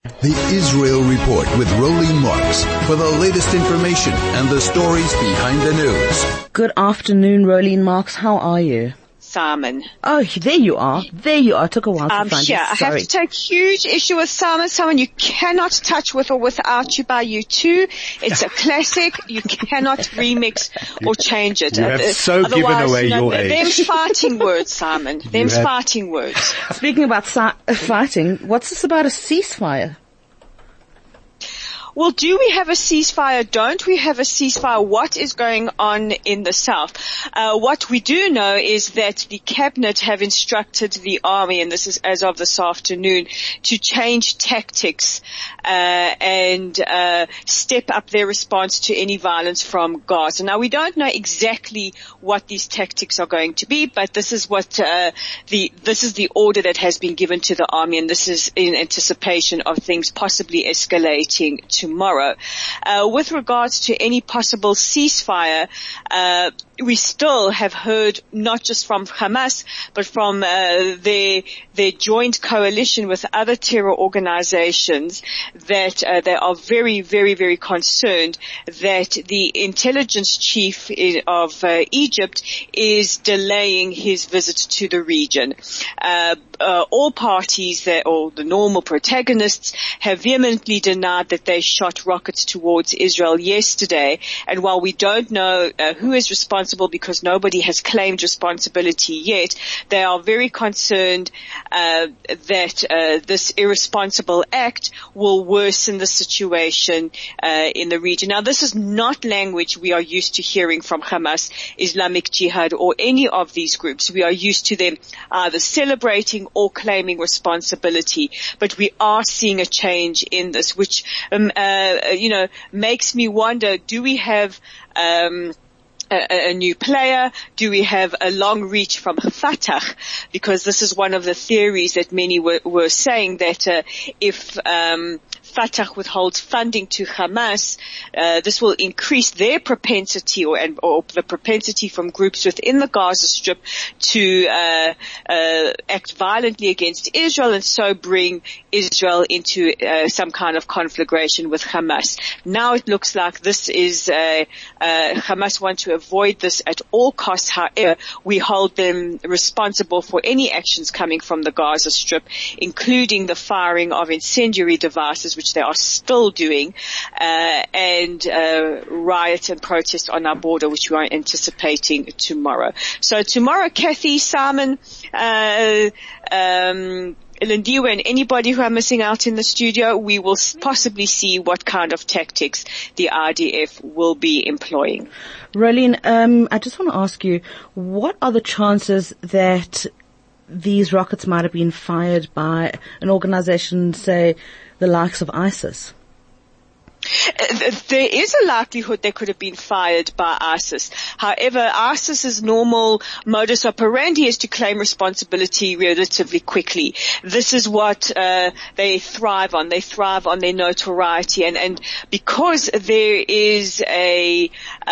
The Israel Report with Rolene Marks for the latest information and the stories behind the news. Good afternoon, Rolene Marks. How are you? Simon. Oh, there you are. There you are. Took a while to find you. Sorry. I have to take huge issue with Simon. Simon, you cannot touch With or Without You by U2. It's a classic. You cannot remix or change it. You have so given away your age. Them's fighting words, Simon. Them's fighting words. Speaking about fighting, what's this about a ceasefire? Well, do we have a ceasefire? Don't we have a ceasefire? What is going on in the south? What we do know is that the cabinet have instructed the army, and this is as of this afternoon, to change tactics and step up their response to any violence from Gaza. Now, we don't know exactly what these tactics are going to be, but this is what this is the order that has been given to the army, and this is in anticipation of things possibly escalating tomorrow. With regards to any possible ceasefire, we still have heard not just from Hamas, but from their joint coalition with other terror organizations that they are very, very, very concerned that the intelligence chief of Egypt is delaying his visit to the region. All parties, or the normal protagonists, have vehemently denied that they shot rockets towards Israel yesterday. And while we don't know who is responsible, because nobody has claimed responsibility yet, they are very concerned that this irresponsible act will worsen the situation in the region. Now, this is not language we are used to hearing from Hamas, Islamic Jihad, or any of these groups. We are used to them either celebrating or claiming responsibility. But we are seeing a change in this, which makes me wonder, do we have a new player? Do we have a long reach from Fatah? Because this is one of the theories that many were saying, that if Fatah withholds funding to Hamas, this will increase their propensity or the propensity from groups within the Gaza Strip to act violently against Israel, and so bring Israel into some kind of conflagration with Hamas. Now it looks like this is Hamas want to avoid this at all costs. However, we hold them responsible for any actions coming from the Gaza Strip, including the firing of incendiary devices, which they are still doing, and riot and protest on our border, which we are anticipating tomorrow. So tomorrow, Kathy, Simon, Lindiwe, and anybody who are missing out in the studio, we will possibly see what kind of tactics the IDF will be employing. Rolene, I just want to ask you, what are the chances that these rockets might have been fired by an organization, say, the likes of ISIS? There is a likelihood they could have been fired by ISIS. However, ISIS's normal modus operandi is to claim responsibility relatively quickly. This is what they thrive on. They thrive on their notoriety, and because there is an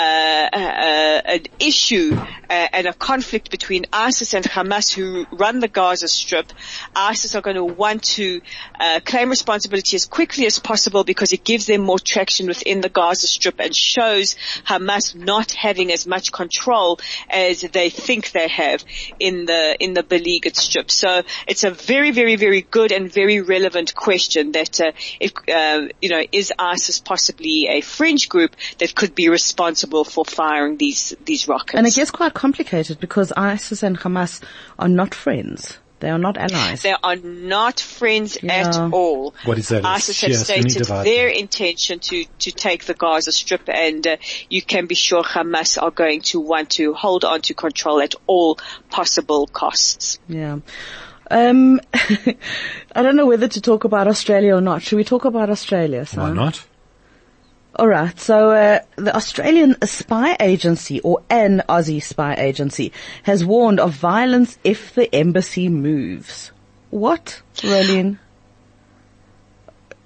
issue and a conflict between ISIS and Hamas, who run the Gaza Strip, ISIS are going to want to claim responsibility as quickly as possible, because it gives them more traction within the Gaza Strip and shows Hamas not having as much control as they think they have in the beleaguered strip. So it's a very, very, very good and very relevant question that is ISIS possibly a fringe group that could be responsible for firing these rockets? And it gets quite complicated, because ISIS and Hamas are not friends. They are not allies. They are not friends at all. What is that? ISIS have stated their intention to take the Gaza Strip, and you can be sure Hamas are going to want to hold on to control at all possible costs. Yeah. I don't know whether to talk about Australia or not. Should we talk about Australia, Simon? Why not? All right. So the Australian spy agency, or an Aussie spy agency, has warned of violence if the embassy moves. What, Rolene?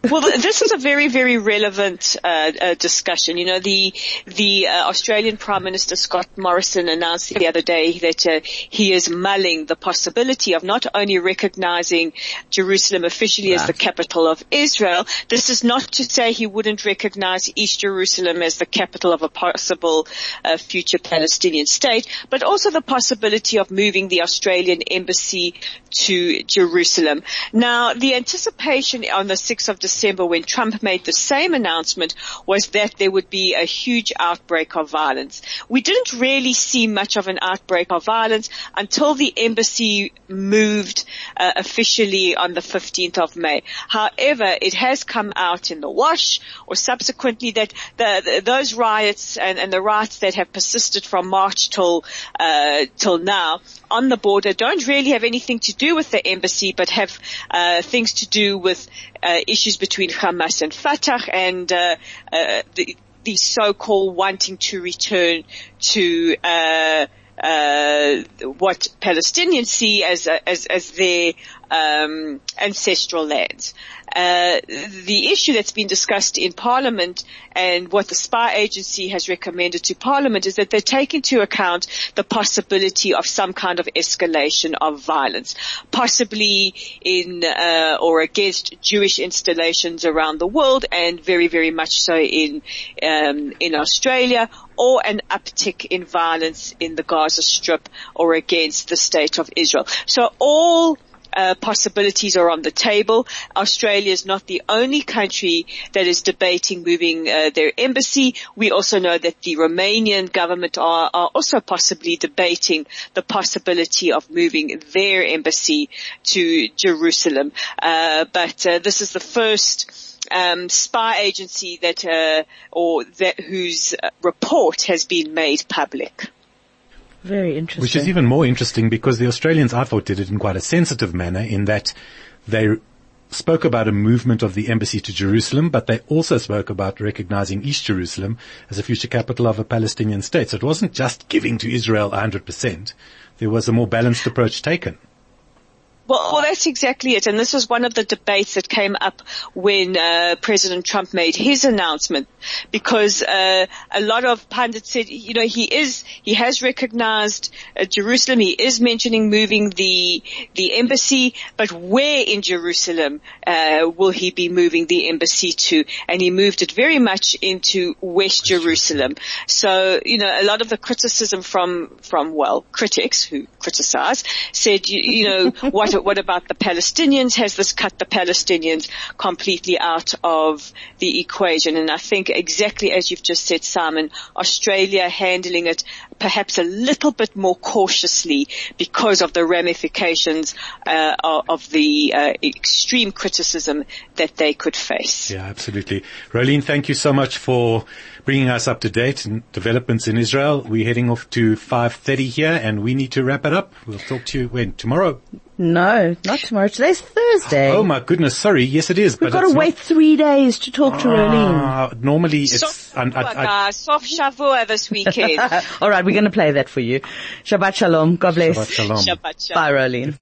Well, this is a very, very relevant discussion. You know, the Australian Prime Minister Scott Morrison announced the other day that he is mulling the possibility of not only recognizing Jerusalem officially as the capital of Israel. This is not to say he wouldn't recognize East Jerusalem as the capital of a possible future Palestinian state, but also the possibility of moving the Australian embassy to Jerusalem. Now, the anticipation on the 6th of December when Trump made the same announcement was that there would be a huge outbreak of violence. We didn't really see much of an outbreak of violence until the embassy moved officially on the 15th of May. However, it has come out in the wash or subsequently that those riots and the riots that have persisted from March till now on the border don't really have anything to do with the embassy, but have things to do with issues between Hamas and Fatah and the so-called wanting to return to what Palestinians see as their ancestral lands. The issue that's been discussed in Parliament and what the spy agency has recommended to Parliament is that they take into account the possibility of some kind of escalation of violence, possibly in or against Jewish installations around the world, and very, very much so in Australia, or an uptick in violence in the Gaza Strip or against the state of Israel. So all possibilities are on the table. Australia is not the only country that is debating moving their embassy. We also know that the Romanian government are also possibly debating the possibility of moving their embassy to Jerusalem. But this is the first spy agency whose report has been made public. Very interesting. Which is even more interesting because the Australians, I thought, did it in quite a sensitive manner in that they spoke about a movement of the embassy to Jerusalem, but they also spoke about recognizing East Jerusalem as a future capital of a Palestinian state. So it wasn't just giving to Israel 100%. There was a more balanced approach taken. Well, that's exactly it. And this was one of the debates that came up when President Trump made his announcement, because a lot of pundits said, you know, he has recognized Jerusalem. He is mentioning moving the embassy, but where in Jerusalem will he be moving the embassy to? And he moved it very much into West Jerusalem. So, you know, a lot of the criticism from critics who criticize said, you know, what about the Palestinians? Has this cut the Palestinians completely out of the equation? And I think exactly as you've just said, Simon, Australia handling it perhaps a little bit more cautiously because of the ramifications of the extreme criticism that they could face. Yeah, absolutely. Rolene, thank you so much for bringing us up to date and developments in Israel. We're heading off to 5:30 here and we need to wrap it up. We'll talk to you when? Tomorrow? No, not tomorrow. Today's Thursday. Oh my goodness, sorry. Yes, it is. We've got to wait 3 days to talk to Rolene. Normally it's... Soft Shavua this weekend. All right, we're going to play that for you. Shabbat Shalom. God bless. Shabbat Shalom. Shabbat Shalom. Bye, Rolene.